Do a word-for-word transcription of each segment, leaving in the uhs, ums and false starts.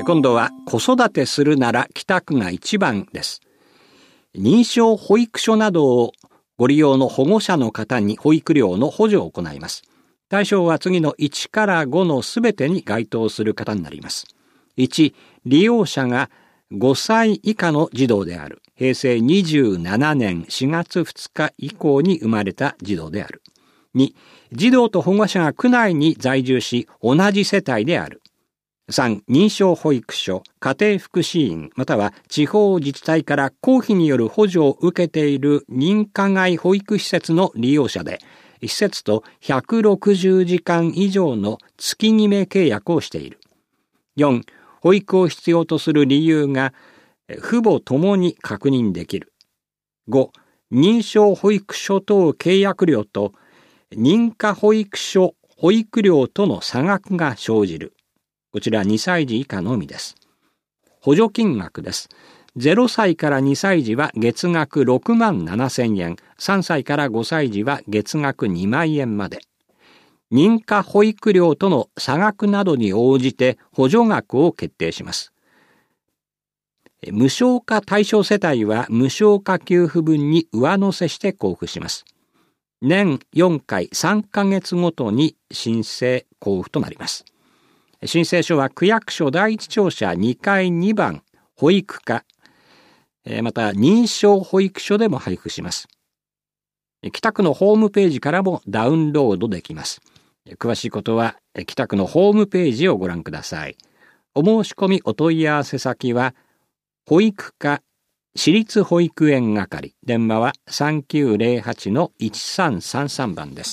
今度は子育てするなら北区が一番です。認証保育所などをご利用の保護者の方に保育料の補助を行います。対象は次のいちからごのすべてに該当する方になります。いち、利用者がごさい以下の児童である。へいせいにじゅうななねんしがつふつか以降に生まれた児童である。に、児童と保護者が区内に在住し同じ世帯である。さん、認証保育所、家庭福祉院または地方自治体から公費による補助を受けている認可外保育施設の利用者で、施設とひゃくろくじゅうじかん以上の月決め契約をしている。よん、保育を必要とする理由が父母ともに確認できる。ご、認証保育所等契約料と認可保育所保育料との差額が生じる。こちらにさいじ以下のみです。補助金額です。ゼロさいからにさい児は月額ろくまんななせんえん、さんさいからごさい児は月額にまんえんまで。認可保育料との差額などに応じて補助額を決定します。無償化対象世帯は無償化給付分に上乗せして交付します。年よんかいさんかげつごとに申請交付となります。申請書は区役所第一庁舎にかいにばん保育課、また認証保育所でも配布します。北区のホームページからもダウンロードできます。詳しいことは北区のホームページをご覧ください。お申し込みお問い合わせ先は保育課私立保育園係、電話は さんきゅうぜろはちのいちさんさんさん 番です。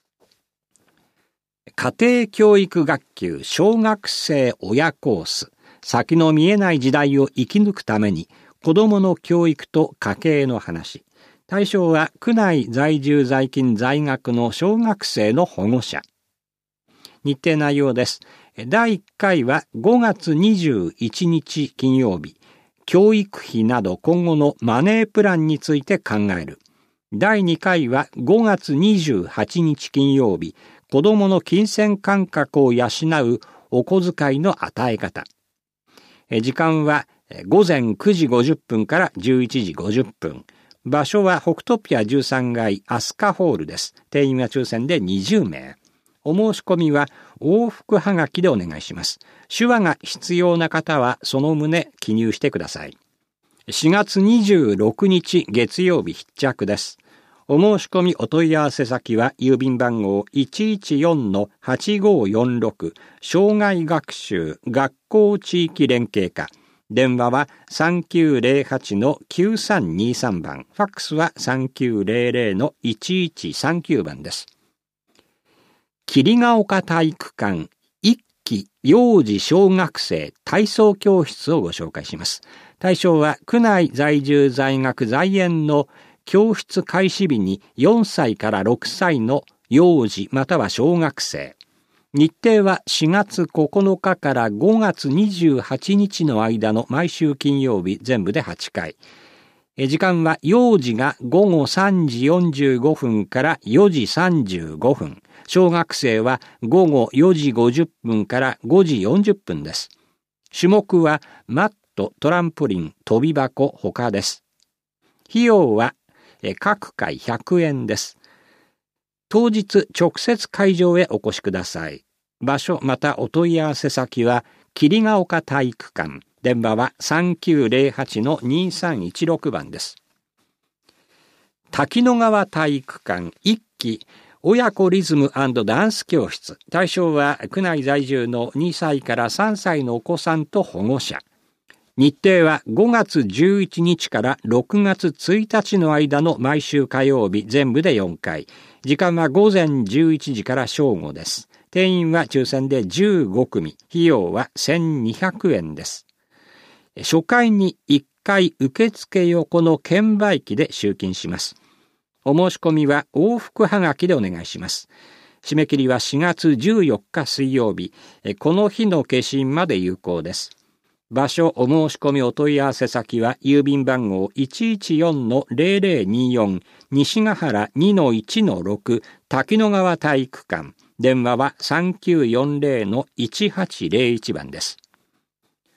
家庭教育学級小学生親コース、先の見えない時代を生き抜くために子どもの教育と家計の話。対象は区内在住在勤在学の小学生の保護者。日程内容です。だいいっかいはごがつにじゅういちにち金曜日、教育費など今後のマネープランについて考える。だいにかいはごがつにじゅうはちにち金曜日、子どもの金銭感覚を養うお小遣いの与え方。時間はごぜんくじごじゅっぷんからじゅういちじごじゅっぷん。場所は北トピアじゅうさんがいアスカホールです。定員は抽選でにじゅうめい。お申し込みは往復はがきでお願いします。手話が必要な方はその旨記入してください。しがつにじゅうろくにち月曜日必着です。お申し込みお問い合わせ先は郵便番号 いちいちよんのはちごよんろく 障害学習学校地域連携課、電話は さんきゅうぜろはちのきゅうさんにさん 番、ファックスは さんきゅうぜろぜろのいちいちさんきゅう 番です。桐ヶ丘体育館いっき幼児小学生体操教室をご紹介します。対象は区内在住在学在園の教室開始日によんさいからろくさいの幼児または小学生。日程はしがつここのかからごがつにじゅうはちにちの間の毎週金曜日全部ではちかい。時間は幼児がごごさんじよんじゅうごふんからよじさんじゅうごふん。小学生はごごよじごじゅっぷんからごじよんじゅっぷんです。種目はマット、トランポリン、跳び箱、他です。費用は各回ひゃくえんです。当日直接会場へお越しください。場所またお問い合わせ先は桐ヶ丘体育館、電話は さんきゅうぜろはちのにさんいちろく 番です。滝野川体育館いっき親子リズム&ダンス教室。対象は区内在住のにさいからさんさいのお子さんと保護者。日程はごがつじゅういちにちからろくがつついたちの間の毎週火曜日全部でよんかい。時間はごぜんじゅういちじから正午です。定員は抽選でじゅうごくみ。費用はせんにひゃくえんです。初回にいっかい受付横の券売機で集金します。お申し込みは往復はがきでお願いします。締め切りはしがつじゅうよっか水曜日。この日の消印まで有効です。場所お申し込みお問い合わせ先は郵便番号 いちいちよんのぜろぜろによん 西ヶ原 にのいちのろく 滝野川体育館、電話はさんきゅうよんぜろのいちはちぜろいち 番です。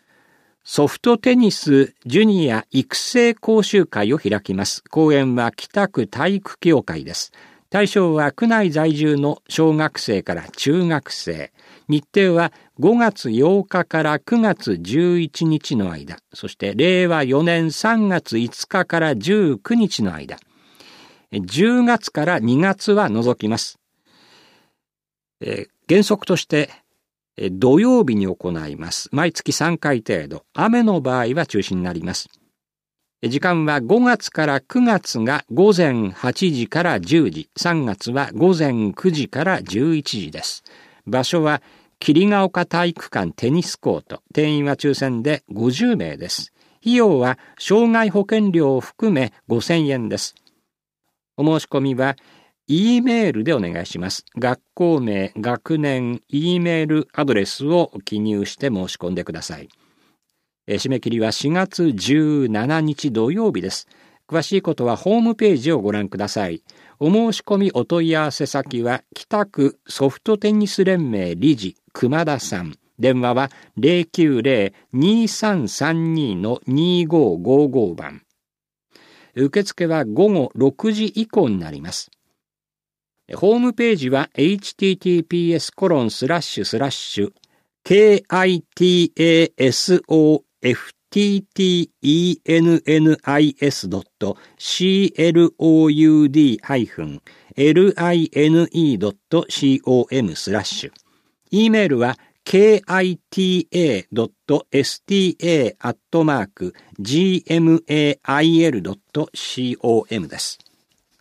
ソフトテニスジュニア育成講習会を開きます。講演は北区体育協会です。対象は区内在住の小学生から中学生。日程はごがつようかからくがつじゅういちにちの間、そしてれいわよねんさんがついつかからじゅうくにちの間、じゅうがつからにがつは除きます。えー、原則として土曜日に行います。毎月さんかい程度。雨の場合は中止になります。時間はごがつからくがつがごぜんはちじからじゅうじ、さんがつはごぜんくじからじゅういちじです。場所は桐ヶ丘体育館テニスコート。定員は抽選でごじゅうめいです。費用は障害保険料を含めごせんえんです。お申し込みはE メールでお願いします。学校名、学年、E メールアドレスを記入して申し込んでください。え締め切りはしがつじゅうしちにち土曜日です。詳しいことはホームページをご覧ください。お申し込みお問い合わせ先は北区ソフトテニス連盟理事熊田さん。電話は ゼロきゅうゼロ にさんさんに にごごご 番。受付はごごろくじ以降になります。ホームページは エイチティーティーピーエスコロンスラッシュスラッシュ ケーアイティーエーエスオーエフティーティーイーエヌエヌアイエスドットシーエルオーユーディーエルアイエヌイードットコム スラッシュ E メールは ケーアイティーエードットエスティーエーアットマークジーエムエーアイエルドットコム です。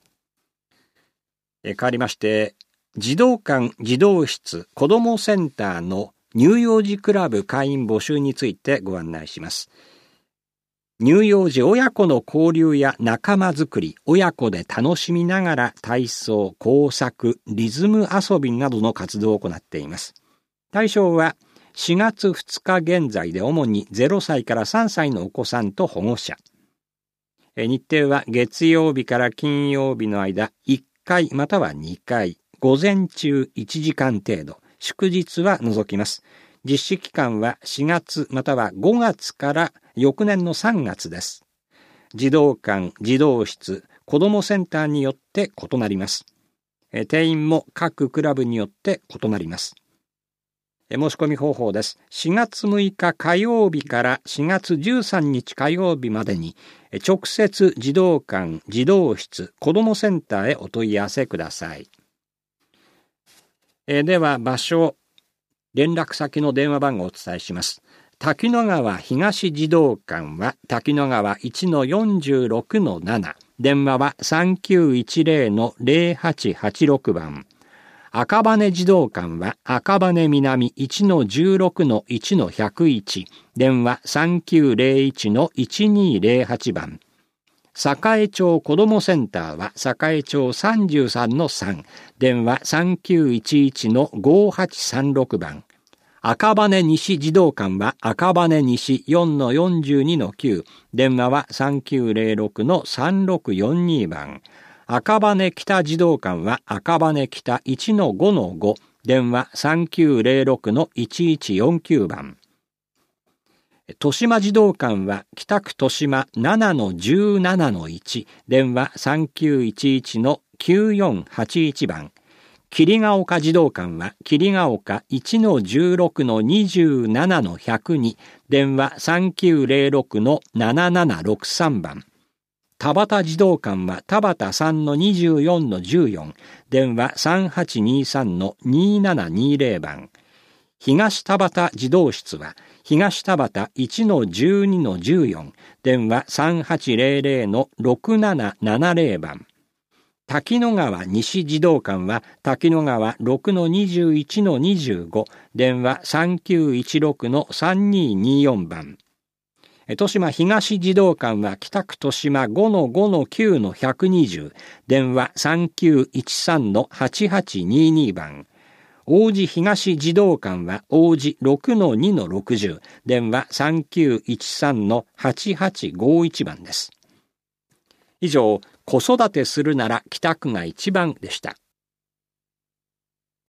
変わりまして、児童館、児童室、子どもセンターの乳幼児クラブ会員募集についてご案内します。乳幼児親子の交流や仲間づくり、親子で楽しみながら体操、工作、リズム遊びなどの活動を行っています。対象はしがつふつか現在で主にゼロさいからさんさいのお子さんと保護者。日程は月曜日から金曜日の間、いっかいまたはにかい、午前中いちじかん程度、祝日は除きます。実施期間はしがつまたはごがつから翌年のさんがつです。児童館、児童室、子どもセンターによって異なります。定員も各クラブによって異なります。申し込み方法です。しがつむいか火曜日からしがつじゅうさんにち火曜日までに直接児童館、児童室、子どもセンターへお問い合わせください。えでは場所、連絡先の電話番号をお伝えします。滝野川東児童館は滝野川 いちのよんじゅうろくのなな、電話は さんきゅういちゼロのゼロはちはちろく 番。赤羽児童館は赤羽南 いちのじゅうろくのいちのひゃくいち、電話 さんきゅうゼロいちのいちにゼロはち 番。栄町子どもセンターは栄町さんじゅうさんのさん、電話 さんきゅういちいちのごはちさんろく 番。赤羽西児童館は赤羽西 よんのよんじゅうにのきゅう、電話は さんきゅうゼロろくのさんろくよんに 番。赤羽北児童館は赤羽北 いちのごのご、電話 さんきゅうゼロろくのいちいちよんきゅう 番。豊島児童館は北区豊島 ななのじゅうななのいち、電話 さんきゅういちいちのきゅうよんはちいち 番。桐ヶ丘児童館は桐ヶ丘 いちのじゅうろくのにじゅうななのひゃくに、電話 さんきゅうゼロろくのななななろくさん 番。田端児童館は田端さんのにじゅうよんのじゅうよん、電話 さんはちにさんのにななにゼロ 番。東田端児童室は東田端 いちのじゅうにのじゅうよん、電話 さんはちゼロゼロのろくななななゼロ 番。滝野川西児童館は滝野川ろくのにじゅういちのにじゅうご、電話 さんきゅういちろくのさんにによん 番。豊島東児童館は北区豊島 ごのごのきゅうのひゃくにじゅう、電話 さんきゅういちさんのはちはちにに 番。王子東児童館は王子 ろくのにのろくじゅう、電話 さんきゅういちさんのはちはちごいち 番です。以上、子育てするなら北区が一番でした。